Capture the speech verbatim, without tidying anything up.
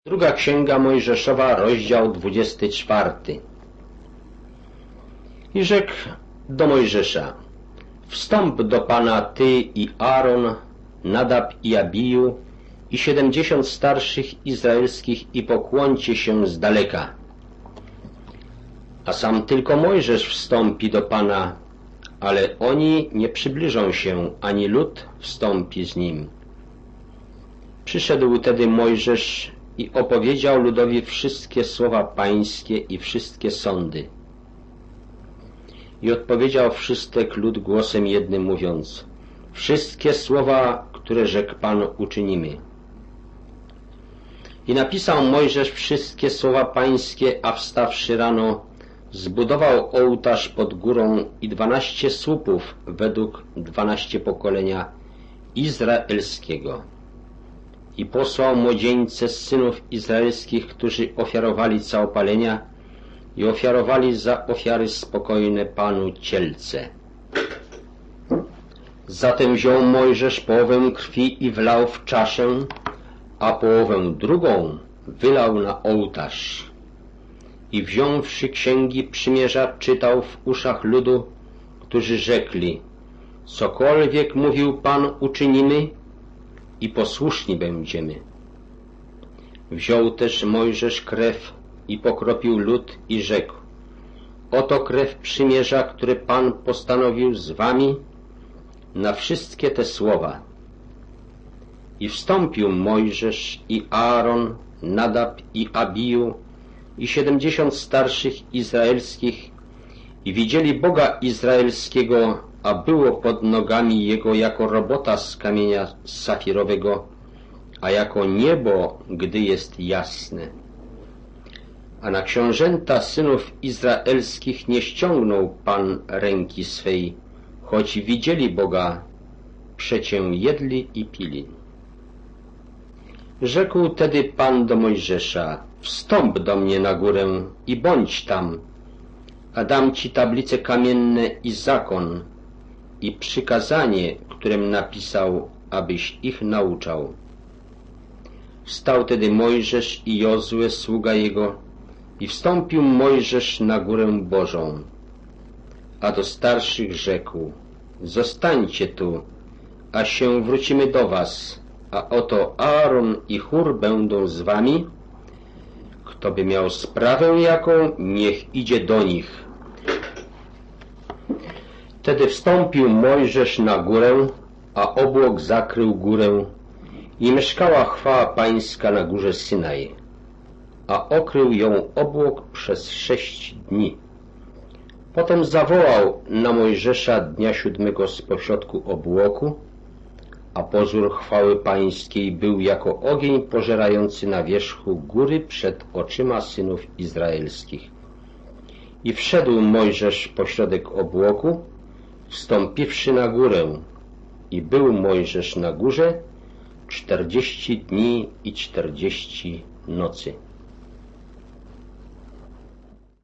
Druga Księga Mojżeszowa, rozdział dwudziesty czwarty. I rzekł do Mojżesza: wstąp do Pana ty i Aaron, Nadab i Abiju i siedemdziesiąt starszych izraelskich i pokłońcie się z daleka. A sam tylko Mojżesz wstąpi do Pana, ale oni nie przybliżą się, ani lud wstąpi z nim. Przyszedł tedy Mojżesz i opowiedział ludowi wszystkie słowa pańskie i wszystkie sądy. I odpowiedział wszystek lud głosem jednym, mówiąc: wszystkie słowa, które rzekł Pan, uczynimy. I napisał Mojżesz wszystkie słowa pańskie, a wstawszy rano, zbudował ołtarz pod górą i dwanaście słupów według dwanaście pokolenia izraelskiego. I posłał młodzieńce z synów izraelskich, którzy ofiarowali całopalenia i ofiarowali za ofiary spokojne Panu cielce. Zatem wziął Mojżesz połowę krwi i wlał w czaszę, a połowę drugą wylał na ołtarz. I wziąwszy księgi przymierza, czytał w uszach ludu, którzy rzekli: cokolwiek mówił Pan, uczynimy i posłuszni będziemy. Wziął też Mojżesz krew i pokropił lud i rzekł: oto krew przymierza, które Pan postanowił z wami na wszystkie te słowa. I wstąpił Mojżesz i Aaron, Nadab i Abiju i siedemdziesiąt starszych izraelskich i widzieli Boga izraelskiego, a było pod nogami jego jako robota z kamienia safirowego, a jako niebo, gdy jest jasne. A na książęta synów izraelskich nie ściągnął Pan ręki swej, choć widzieli Boga, przecie jedli i pili. Rzekł tedy Pan do Mojżesza: wstąp do mnie na górę i bądź tam, a dam ci tablice kamienne i zakon, i przykazanie, którym napisał, abyś ich nauczał. Wstał tedy Mojżesz i Jozue, sługa jego, i wstąpił Mojżesz na górę Bożą. A do starszych rzekł: zostańcie tu, a się wrócimy do was, a oto Aaron i Hur będą z wami. Kto by miał sprawę jaką, niech idzie do nich. Wtedy wstąpił Mojżesz na górę, a obłok zakrył górę i mieszkała chwała pańska na górze Synaj, a okrył ją obłok przez sześć dni. Potem zawołał na Mojżesza dnia siódmego z pośrodku obłoku, a pozór chwały pańskiej był jako ogień pożerający na wierzchu góry przed oczyma synów izraelskich. I wszedł Mojżesz pośrodek obłoku, wstąpiwszy na górę, i był Mojżesz na górze czterdzieści dni i czterdzieści nocy.